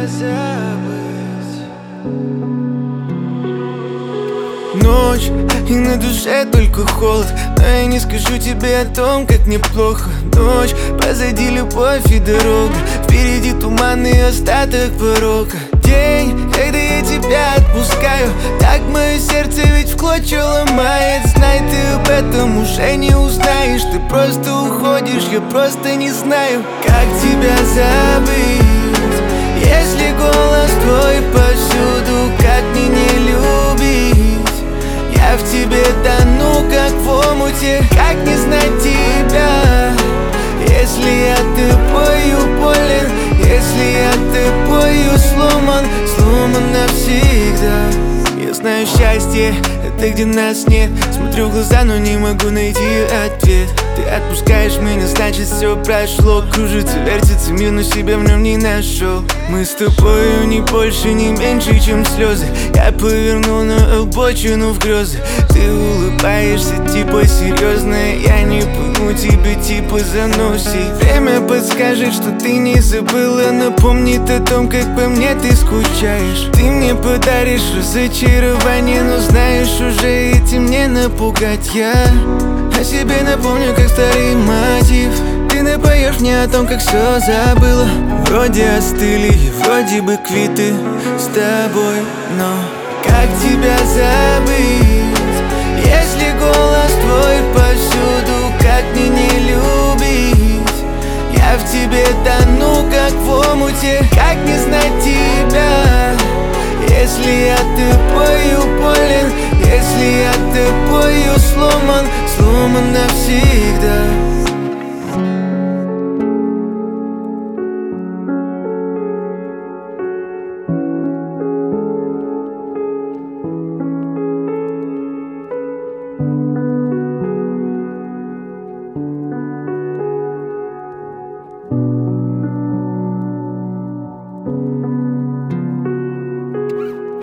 забыть. Ночь, и на душе только холод, но я не скажу тебе о том, как мне плохо. Ночь, позади любовь и дорога, впереди туман и остаток порока. День, когда я тебя отпускаю, так мое сердце ведь в клочья ломает. Знай, ты об этом уже не узнаешь, ты просто уходишь, я просто не знаю, как тебя забыть. Если голос твой повсюду, как мне не любить? Я в тебе тону, как в омуте, как не знать тебя? Если я тобою болен, если я тобою сломан, сломан навсегда. Я знаю, счастье — это где нас нет. Смотрю в глаза, но не могу найти ответ. Ты отпускаешь меня, значит все прошло. Кружится, вертится мир, но себя в нем не нашел. Мы с тобою не больше, не меньше, чем слезы. Я повернул на обочину в грезы. Ты улыбаешься, типа серьезная. Я не пойму тебя, типа заносей. Время подскажет, что ты не забыла. Напомнит о том, как по мне ты скучаешь. Ты мне подаришь разочарование, но знаешь, уже этим не напугать. Я о себе напомню, как старый мотив. Ты напоешь мне о том, как все забыла. Вроде остыли и вроде бы квиты с тобой, но как тебя забыть? Если голос твой повсюду, как мне не любить? Я в тебе тону, как в омуте, как не знать тебя? Если я тобою болен, если я тобою сломан, сломан навсегда.